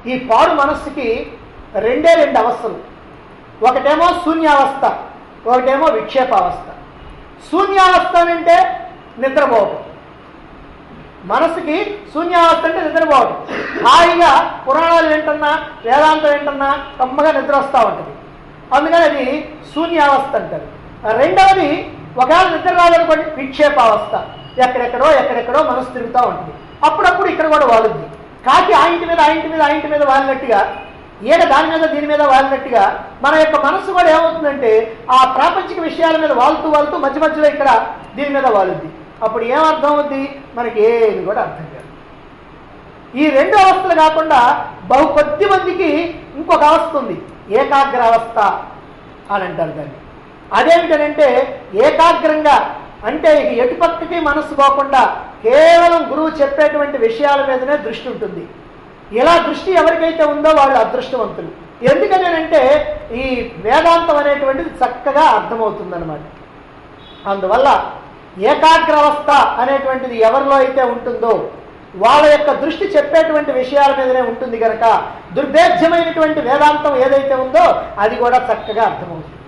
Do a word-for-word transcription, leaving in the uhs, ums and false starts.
ఈ పాడు మనస్సుకి రెండే రెండు అవస్థలు. ఒకటేమో శూన్యావస్థ, ఒకటేమో విక్షేపావస్థ. శూన్యావస్థ అంటే నిద్రపోవటం. మనసుకి శూన్యావస్థ అంటే నిద్రపోవటం. హాయిగా పురాణాలు వింటున్నా, వేదాంతం వింటున్నా కమ్మగా నిద్ర వస్తూ ఉంటుంది. అందుకని అది శూన్యావస్థ అంటారు. రెండవది, ఒకవేళ నిద్ర రాదనుకోండి, విక్షేపావస్థ. ఎక్కడెక్కడో ఎక్కడెక్కడో మనసు తిరుగుతూ ఉంటుంది. అప్పుడప్పుడు ఇక్కడ కూడా వాలుద్ది. కాకి ఆ ఇంటి మీద ఆ ఇంటి మీద ఆ ఇంటి మీద వాలినట్టుగా, ఈడ దాని మీద దీని మీద వాలినట్టుగా మన యొక్క మనసు కూడా ఏమవుతుందంటే ఆ ప్రాపంచిక విషయాల మీద వాలుతూ వాలుతూ మధ్య మధ్యలో ఇక్కడ దీని మీద వాలుద్ది. అప్పుడు ఏమర్థం అవుద్ది? మనకి ఏది కూడా అర్థం కాదు. ఈ రెండు అవస్థలు కాకుండా బహు కొద్ది మందికి ఇంకొక అవస్థ ఉంది, ఏకాగ్ర అవస్థ అని అంటారు దాన్ని. అదేమిటనంటే ఏకాగ్రంగా, అంటే ఇక ఎటుపక్కకి మనసు పోకుండా కేవలం గురువు చెప్పేటువంటి విషయాల మీదనే దృష్టి ఉంటుంది. ఇలా దృష్టి ఎవరికైతే ఉందో వాళ్ళు అదృష్టవంతులు. ఎందుకనంటే ఈ వేదాంతం అనేటువంటిది చక్కగా అర్థమవుతుందన్నమాట. అందువల్ల ఏకాగ్రావస్థ అనేటువంటిది ఎవరిలో అయితే ఉంటుందో వాళ్ళ యొక్క దృష్టి చెప్పేటువంటి విషయాల మీదనే ఉంటుంది కనుక దుర్భేద్యమైనటువంటి వేదాంతం ఏదైతే ఉందో అది కూడా చక్కగా అర్థమవుతుంది.